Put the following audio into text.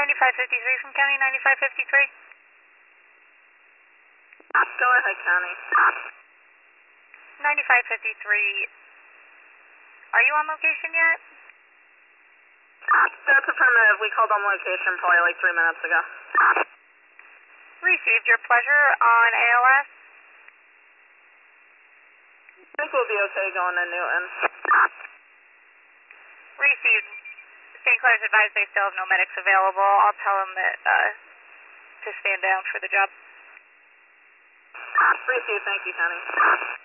9553 from County 9553. Go ahead, County. 9553. Are you on location yet? That's affirmative. We called on location probably like 3 minutes ago. Received your pleasure on ALS. I think we'll be okay going to Newton. Received. St. Clair's advised they still have no medics available. I'll tell them that to stand down for the job. Received. Thank you, County.